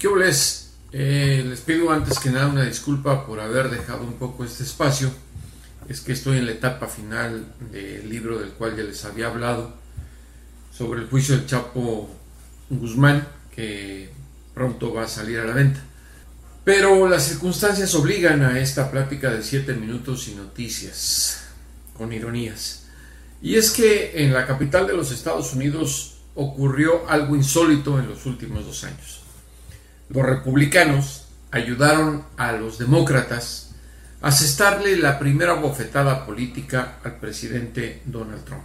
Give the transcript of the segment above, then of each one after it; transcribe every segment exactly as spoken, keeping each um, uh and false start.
¿Qué les? Eh, les pido antes que nada una disculpa por haber dejado un poco este espacio. Es que estoy en la etapa final del libro del cual ya les había hablado, sobre el juicio del Chapo Guzmán, que pronto va a salir a la venta. Pero las circunstancias obligan a esta plática de siete minutos y noticias, con ironías. Y es que en la capital de los Estados Unidos ocurrió algo insólito en los últimos dos años. Los republicanos ayudaron a los demócratas a asestarle la primera bofetada política al presidente Donald Trump.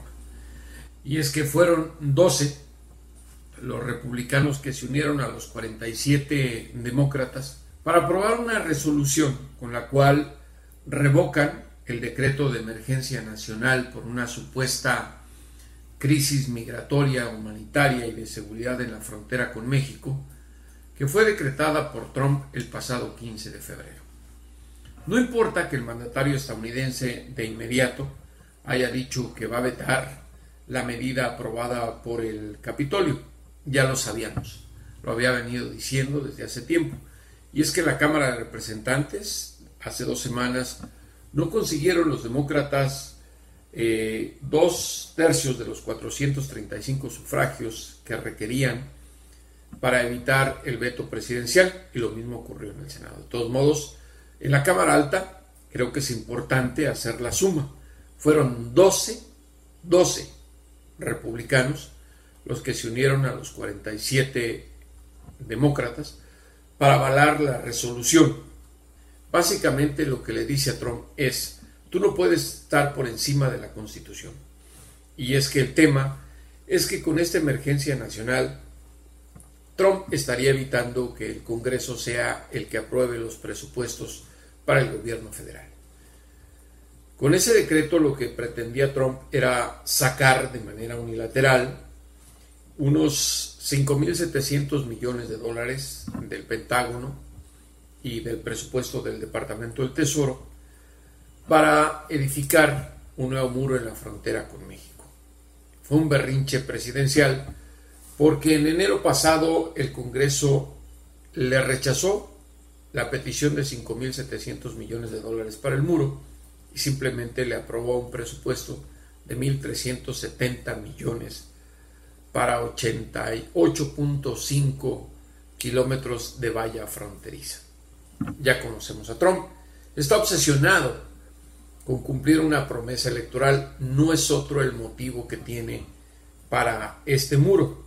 Y es que fueron doce los republicanos que se unieron a los cuarenta y siete demócratas para aprobar una resolución con la cual revocan el decreto de emergencia nacional por una supuesta crisis migratoria, humanitaria y de seguridad en la frontera con México, que fue decretada por Trump el pasado quince de febrero. No importa que el mandatario estadounidense de inmediato haya dicho que va a vetar la medida aprobada por el Capitolio, ya lo sabíamos, lo había venido diciendo desde hace tiempo, y es que la Cámara de Representantes hace dos semanas no consiguieron los demócratas eh, dos tercios de los cuatrocientos treinta y cinco sufragios que requerían para evitar el veto presidencial, y lo mismo ocurrió en el Senado. De todos modos, en la Cámara Alta creo que es importante hacer la suma. Fueron doce, doce republicanos los que se unieron a los cuarenta y siete demócratas para avalar la resolución. Básicamente lo que le dice a Trump es: tú no puedes estar por encima de la Constitución. Y es que el tema es que con esta emergencia nacional Trump estaría evitando que el Congreso sea el que apruebe los presupuestos para el gobierno federal. Con ese decreto lo que pretendía Trump era sacar de manera unilateral unos cinco mil setecientos millones de dólares del Pentágono y del presupuesto del Departamento del Tesoro para edificar un nuevo muro en la frontera con México. Fue un berrinche presidencial porque en enero pasado el Congreso le rechazó la petición de cinco mil setecientos millones de dólares para el muro y simplemente le aprobó un presupuesto de mil trescientos setenta millones para ochenta y ocho punto cinco kilómetros de valla fronteriza. Ya conocemos a Trump, está obsesionado con cumplir una promesa electoral, no es otro el motivo que tiene para este muro.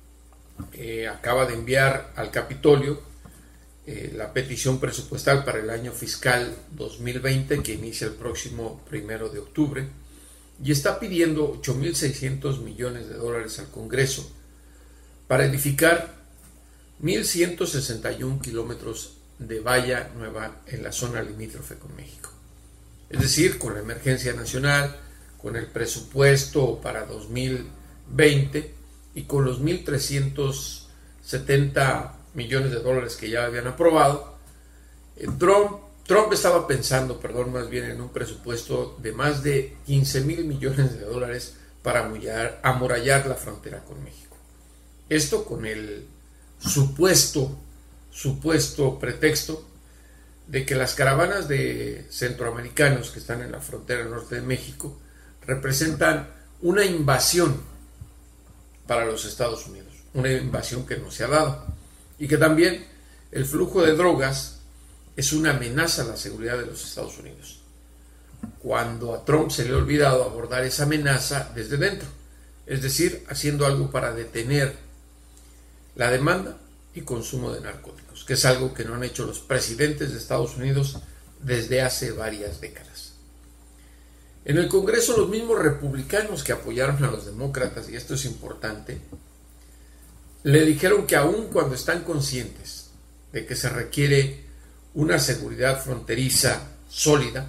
Eh, acaba de enviar al Capitolio eh, la petición presupuestal para el año fiscal dos mil veinte, que inicia el próximo primero de octubre, y está pidiendo ocho mil seiscientos millones de dólares al Congreso para edificar mil ciento sesenta y uno kilómetros de valla nueva en la zona limítrofe con México. Es decir, con la emergencia nacional, con el presupuesto para dos mil veinte y con los mil trescientos setenta millones de dólares que ya habían aprobado, Trump, Trump estaba pensando, perdón, más bien en un presupuesto de más de quince mil millones de dólares para amurallar, amurallar la frontera con México. Esto con el supuesto, supuesto pretexto de que las caravanas de centroamericanos que están en la frontera norte de México representan una invasión para los Estados Unidos, una invasión que no se ha dado, y que también el flujo de drogas es una amenaza a la seguridad de los Estados Unidos, cuando a Trump se le ha olvidado abordar esa amenaza desde dentro, es decir, haciendo algo para detener la demanda y consumo de narcóticos, que es algo que no han hecho los presidentes de Estados Unidos desde hace varias décadas. En el Congreso, los mismos republicanos que apoyaron a los demócratas, y esto es importante, le dijeron que aun cuando están conscientes de que se requiere una seguridad fronteriza sólida,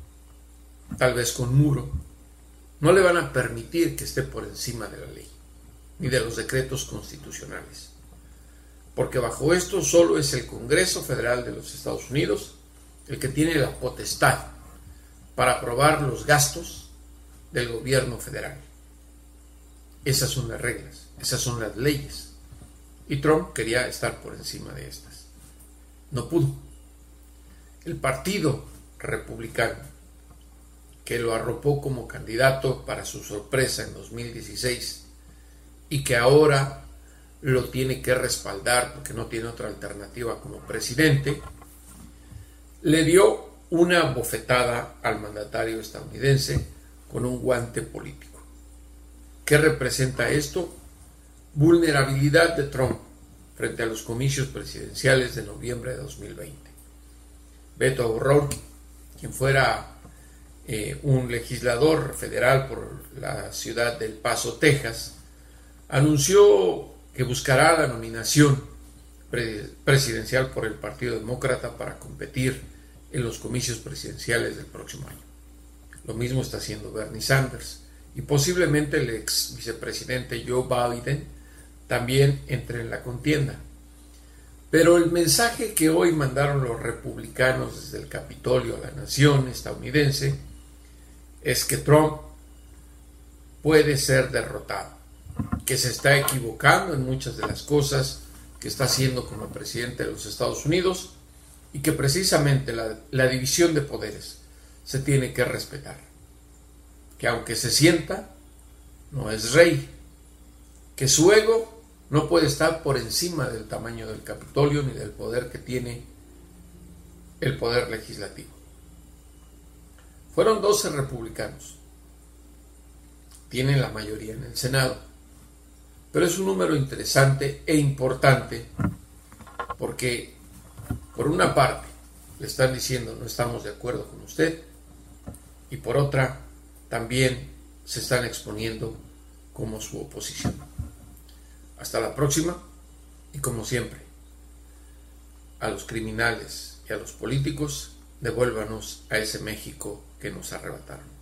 tal vez con muro, no le van a permitir que esté por encima de la ley, ni de los decretos constitucionales, porque bajo esto solo es el Congreso Federal de los Estados Unidos el que tiene la potestad para aprobar los gastos del gobierno federal. Esas son las reglas, esas son las leyes. y Trump quería estar por encima de estas. No pudo. El Partido Republicano, que lo arropó como candidato para su sorpresa en dos mil dieciséis y que ahora lo tiene que respaldar porque no tiene otra alternativa como presidente, le dio una bofetada al mandatario estadounidense con un guante político. ¿Qué representa esto? Vulnerabilidad de Trump frente a los comicios presidenciales de noviembre de dos mil veinte. Beto O'Rourke, quien fuera eh, un legislador federal por la ciudad de El Paso, Texas, anunció que buscará la nominación pre- presidencial por el Partido Demócrata para competir en los comicios presidenciales del próximo año. Lo mismo está haciendo Bernie Sanders y posiblemente el ex vicepresidente Joe Biden también entre en la contienda. Pero el mensaje que hoy mandaron los republicanos desde el Capitolio a la nación estadounidense es que Trump puede ser derrotado, que se está equivocando en muchas de las cosas que está haciendo como presidente de los Estados Unidos y que precisamente la, la división de poderes se tiene que respetar, que aunque se sienta, no es rey, que su ego no puede estar por encima del tamaño del Capitolio ni del poder que tiene el poder legislativo. Fueron doce republicanos, tienen la mayoría en el Senado, pero es un número interesante e importante porque por una parte le están diciendo no estamos de acuerdo con usted y por otra también se están exponiendo como su oposición. Hasta la próxima y como siempre, a los criminales y a los políticos, devuélvanos a ese México que nos arrebataron.